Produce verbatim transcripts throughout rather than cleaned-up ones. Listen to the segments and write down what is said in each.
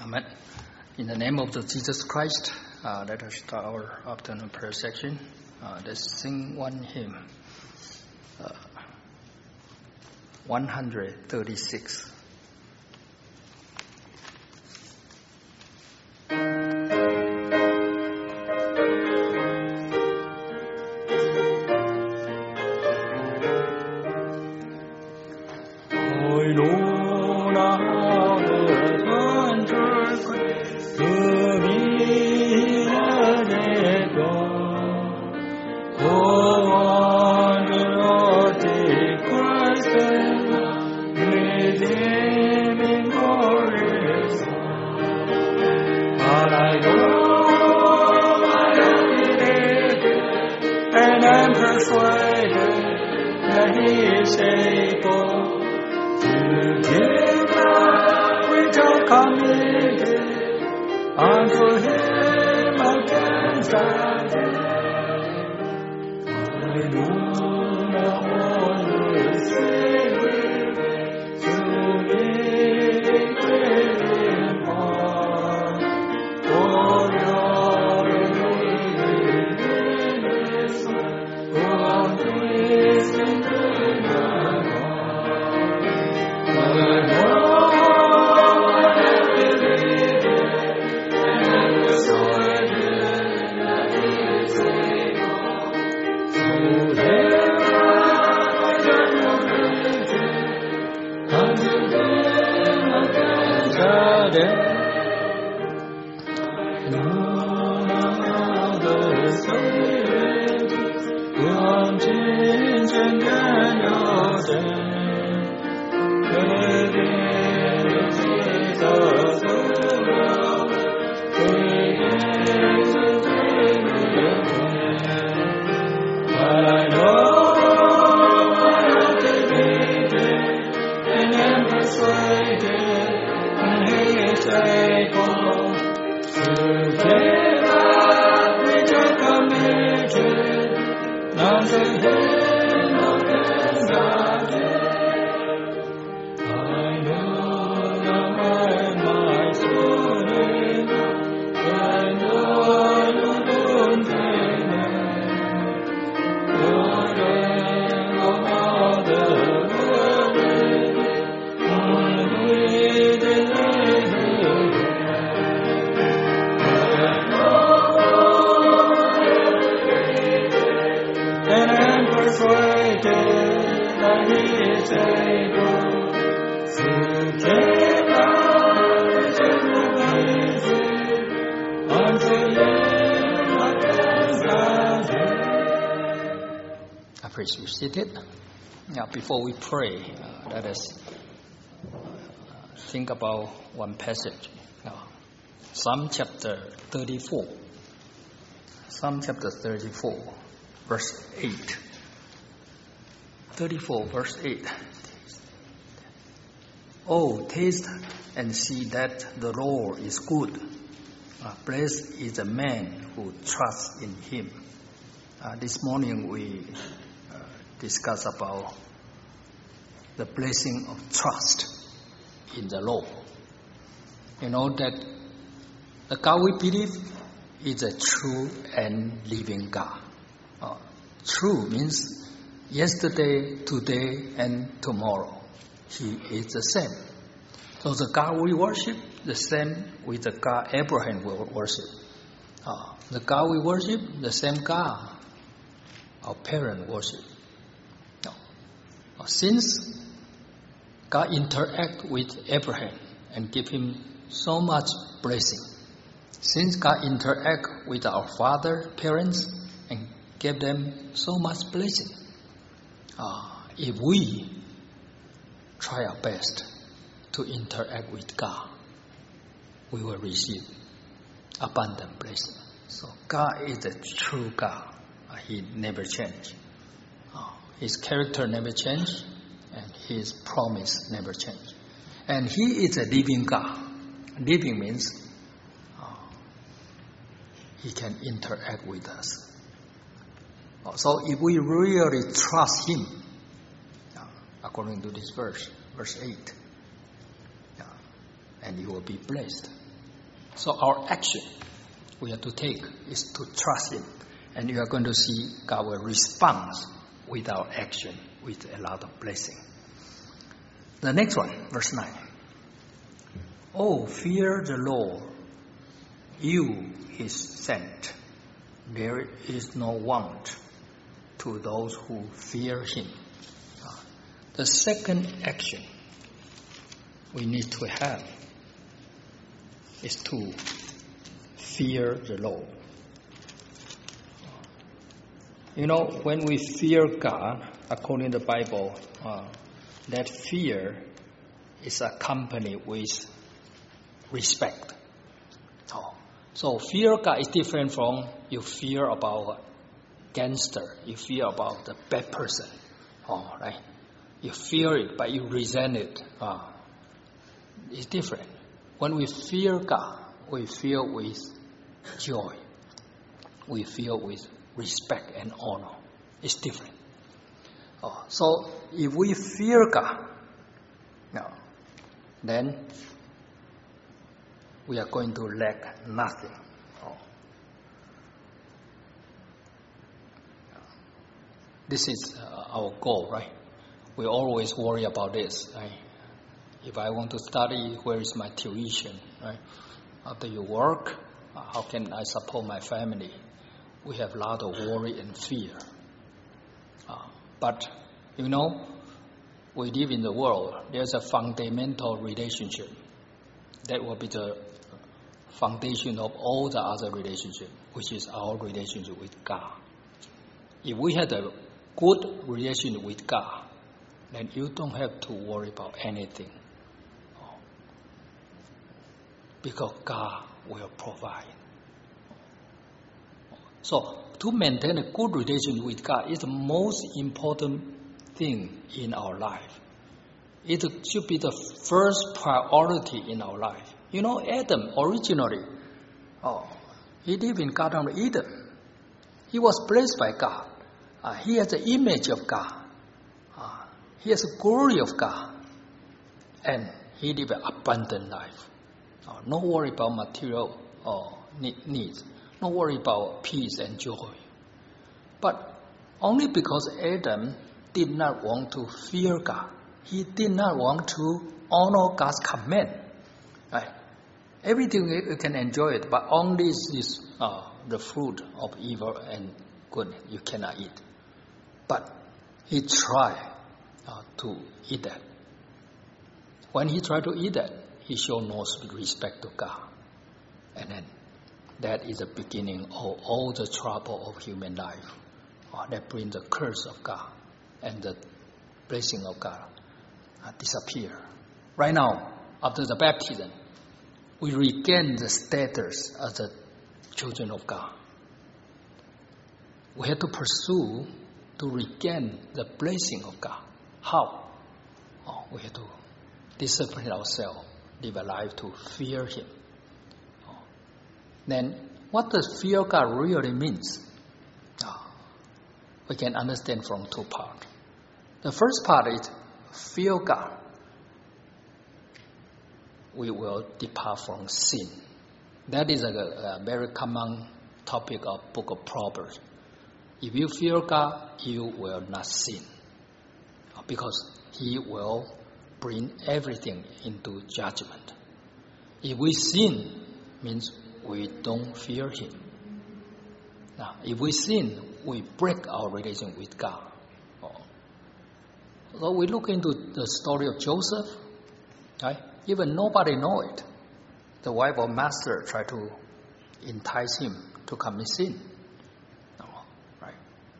Amen. In the name of the Jesus Christ, uh, let us start our afternoon prayer section. Uh, let's sing one hymn, uh, one thirty-six. Please be seated. Now, before we pray, uh, let us uh, think about one passage. Now, Psalm chapter thirty-four. Psalm chapter thirty-four, verse eight. thirty-four, verse eight. Oh, taste and see that the Lord is good. Uh, blessed is the man who trusts in Him. Uh, this morning we discuss about the blessing of trust in the Lord. You know that the God we believe is a true and living God. Uh, true means yesterday, today, and tomorrow. He is the same. So the God we worship, the same with the God Abraham will worship. Uh, the God we worship, the same God our parents worship. Since God interact with Abraham and give him so much blessing, since God interact with our father, parents, and gave them so much blessing, uh, if we try our best to interact with God, we will receive abundant blessing. So God is a true God. Uh, he never changes. His character never changed, and His promise never changed. And He is a living God. Living means uh, He can interact with us. So if we really trust Him, uh, according to this verse, verse eight, uh, and you will be blessed. So our action we have to take is to trust Him. And you are going to see God will respond with our action with a lot of blessing. The next one, verse nine. Oh, fear the Lord, you His saint. There is no want to those who fear Him. Uh, the second action we need to have is to fear the Lord. You know, when we fear God, according to the Bible, uh, that fear is accompanied with respect. Oh. So fear God is different from you fear about a gangster, you fear about the bad person. Oh, right? You fear it, but you resent it. Uh, it's different. When we fear God, we feel with joy. We feel with respect and honor. It's different. Oh, so if we fear God, no, then we are going to lack nothing. Oh. This is uh, our goal, right? We always worry about this, right? If I want to study, where is my tuition, right? After you work, how can I support my family? We have a lot of worry and fear. Uh, but, you know, we live in the world. There's a fundamental relationship. That will be the foundation of all the other relationships, which is our relationship with God. If we had a good relationship with God, then you don't have to worry about anything. Because God will provide. So, to maintain a good relationship with God is the most important thing in our life. It should be the first priority in our life. You know, Adam originally, oh, he lived in Garden of Eden. He was blessed by God. Uh, he has the image of God. Uh, he has the glory of God. And he lived an abundant life. Uh, no worry about material uh, needs. No worry about peace and joy. But only because Adam did not want to fear God. He did not want to honor God's command. Right? Everything you can enjoy it, but only is uh, the fruit of evil and good you cannot eat. But he tried uh, to eat that. When he tried to eat that, he showed no respect to God. And then that is the beginning of all the trouble of human life. Uh, that brings the curse of God and the blessing of God uh, disappear. Right now, after the baptism, we regain the status as the children of God. We have to pursue to regain the blessing of God. How? Oh, we have to discipline ourselves, live a life to fear Him. Oh. Then, what does fear God really means? Oh, we can understand from two parts. The first part is fear God. We will depart from sin. That is a, a very common topic of Book of Proverbs. If you fear God, you will not sin, because He will bring everything into judgment. If we sin, means we don't fear Him. Now, if we sin, we break our relation with God. So we look into the story of Joseph, right? Even nobody know it. The wife of master tried to entice him to commit sin. No, right?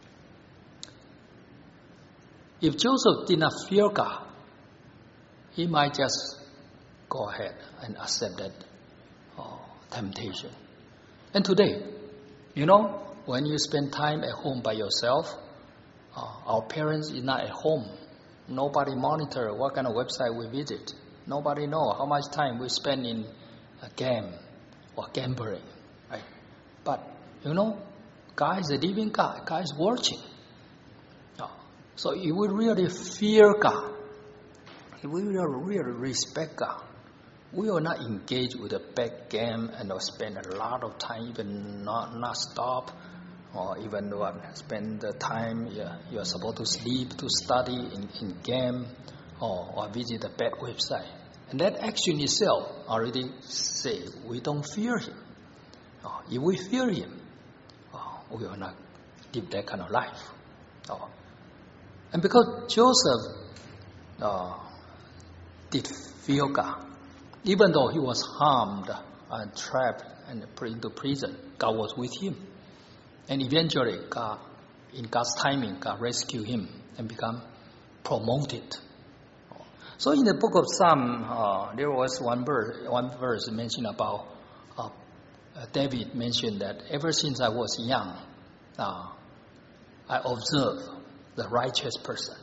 If Joseph did not fear God, he might just go ahead and accept that oh, temptation. And today, you know, when you spend time at home by yourself, uh, our parents is not at home. Nobody monitor what kind of website we visit. Nobody know how much time we spend in a game or gambling, right? But, you know, God is a living God. God is watching. So if we really fear God, if we really, really respect God, we will not engage with a bad game and spend a lot of time, even not, not stop, or even what, spend the time yeah, you are supposed to sleep, to study in, in game, or, or visit a bad website. And that action itself already say we don't fear him. Oh, if we fear him, oh, we will not live that kind of life. Oh. And because Joseph uh, did fear God, even though he was harmed and trapped and put into prison, God was with him. And eventually, God, in God's timing, God rescued him and become promoted. So in the book of Psalm, uh, there was one verse, one verse mentioned about uh, uh, David mentioned that ever since I was young, uh, I observed the righteous person.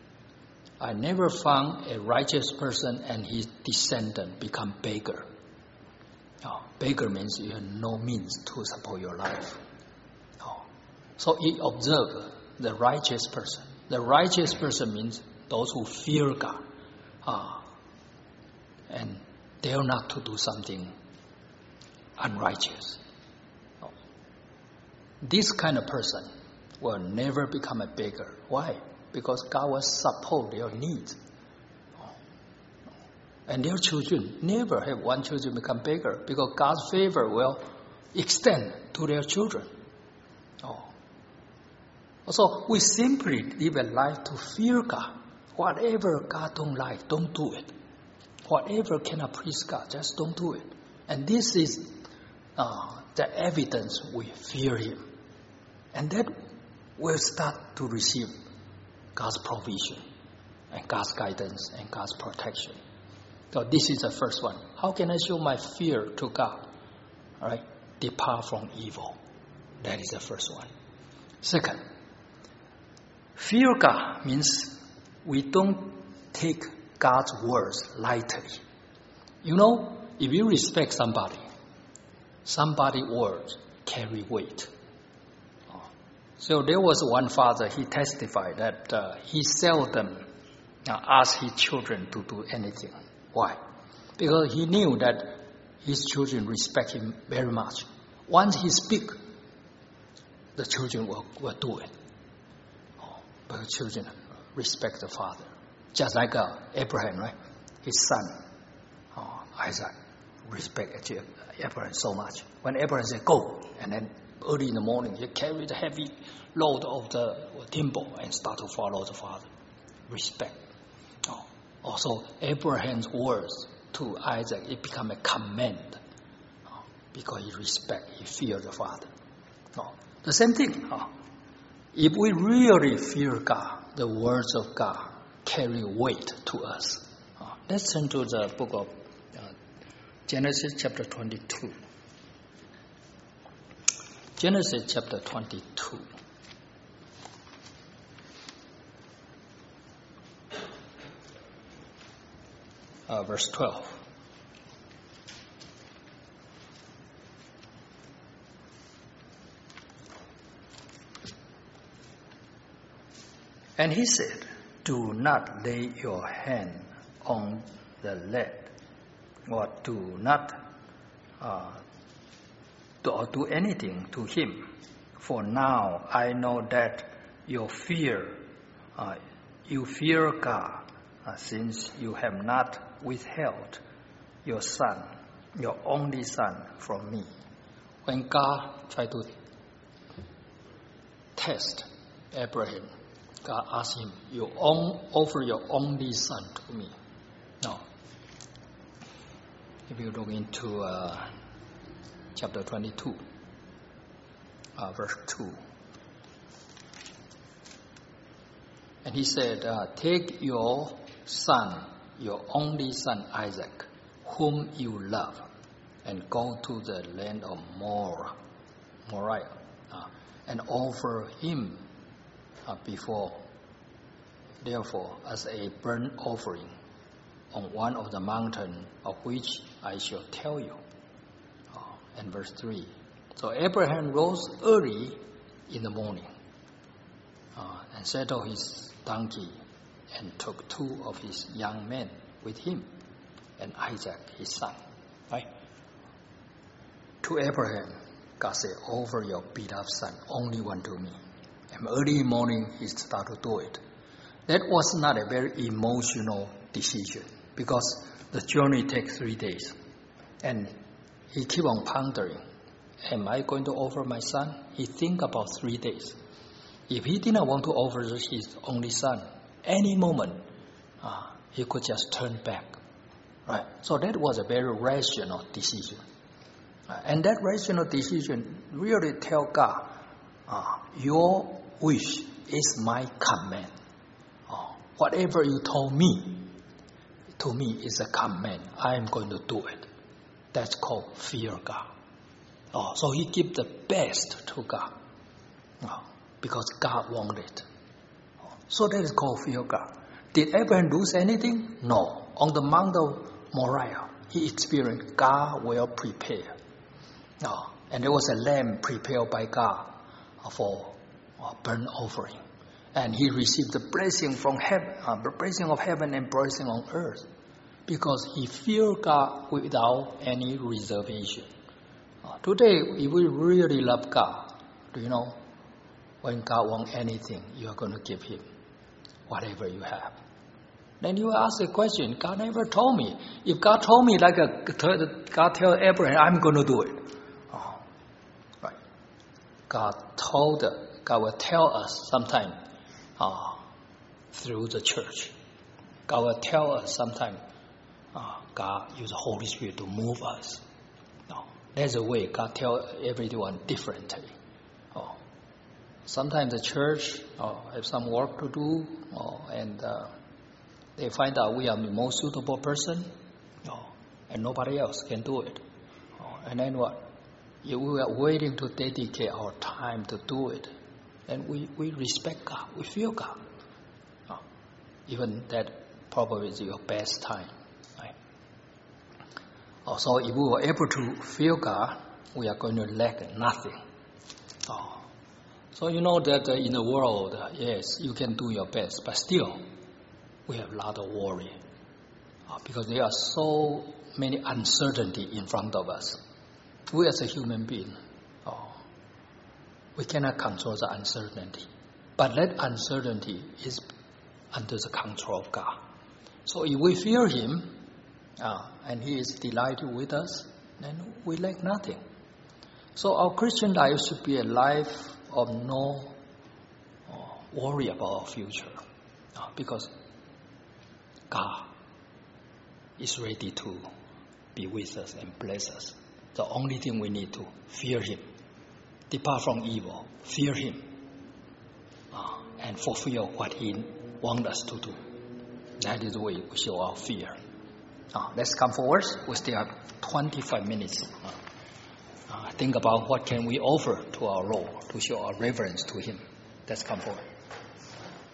I never found a righteous person and his descendant become beggar. Oh, beggar means you have no means to support your life. Oh. So he observed the righteous person. The righteous person means those who fear God. Uh, and dare not to do something unrighteous. Oh. This kind of person will never become a beggar. Why? Because God will support their needs. Oh. And their children never have one children become beggar, because God's favor will extend to their children. Oh. So we simply live a life to fear God. Whatever God don't like, don't do it. Whatever cannot please God, just don't do it. And this is uh, the evidence we fear him. And that will start to receive God's provision and God's guidance and God's protection. So this is the first one. How can I show my fear to God? All right, depart from evil. That is the first one. Second, fear God means we don't take God's words lightly. You know, if you respect somebody, somebody's words carry weight. So there was one father, he testified that uh, he seldom uh, asked his children to do anything. Why? Because he knew that his children respect him very much. Once he speaks, the children will, will do it. Oh, but the children respect the father. Just like uh, Abraham, right? His son, oh, Isaac, respect Abraham so much. When Abraham said, go, and then early in the morning, he carried the heavy load of the timber and start to follow the father. Respect. Oh. Also, Abraham's words to Isaac, it become a command. Oh. Because he respect, he fear the father. Oh. The same thing. Oh. If we really fear God, the words of God carry weight to us. Oh. Let's turn to the book of uh, Genesis chapter twenty-two. Genesis chapter twenty-two. Uh, verse twelve. And he said, do not lay your hand on the lad, or do not uh, do, or do anything to him. For now I know that you fear, uh, you fear God, uh, since you have not withheld your son, your only son, from me. When God tried to test Abraham, God asked him, you on, offer your only son to me. No. If you look into uh, chapter twenty-two, uh, verse two. And he said, uh, take your son, your only son Isaac, whom you love, and go to the land of Moriah, Moriah uh, and offer him uh, before, therefore, as a burnt offering on one of the mountains of which I shall tell you. Oh, and verse three. So Abraham rose early in the morning uh, and saddled his donkey and took two of his young men with him and Isaac, his son. Right? To Abraham, God said, offer your beloved son, only one to me. And early morning, he started to do it. That was not a very emotional decision because the journey takes three days. And he kept on pondering, am I going to offer my son? He think about three days. If he didn't want to offer his only son, any moment, uh, he could just turn back. Right? So that was a very rational decision. Uh, and that rational decision really tell God, uh, your wish is my command. Uh, whatever you told me, to me is a command. I am going to do it. That's called fear God. Uh, so he give the best to God. Uh, because God wanted it. So that is called fear God. Did Abraham lose anything? No. On the Mount of Moriah, he experienced God will prepare. Uh, and there was a lamb prepared by God for uh, burnt offering. And he received the blessing from heaven, uh, the blessing of heaven and blessing on earth. Because he feared God without any reservation. Uh, today, if we really love God, do you know, when God wants anything, you are going to give him whatever you have. Then you ask the question, God never told me. If God told me, like a, God tell Abraham, I'm going to do it. Oh, right. God told, God will tell us sometime uh, through the church. God will tell us sometime, uh, God use the Holy Spirit to move us. No, there's a way God tell everyone differently. Oh. Sometimes the church uh, have some work to do, uh, and uh, they find out we are the most suitable person, uh, and nobody else can do it. Uh, and then what? If we are waiting to dedicate our time to do it, and we, we respect God, we feel God. Uh, even that probably is your best time. Right? Uh, so if we were able to feel God, we are going to lack nothing. Uh, So you know that uh, in the world, uh, yes, you can do your best, but still, we have a lot of worry uh, because there are so many uncertainty in front of us. We as a human being, uh, we cannot control the uncertainty, but that uncertainty is under the control of God. So if we fear Him, uh, and He is delighted with us, then we lack nothing. So our Christian life should be a life of no uh, worry about our future, uh, because God is ready to be with us and bless us. The only thing we need to fear Him, depart from evil, fear Him, uh, and fulfill what He wants us to do. That is the way we show our fear. Uh, let's come forward. We still have twenty-five minutes. Uh, uh, think about what can we offer to our Lord to show our reverence to Him. Let's come forward.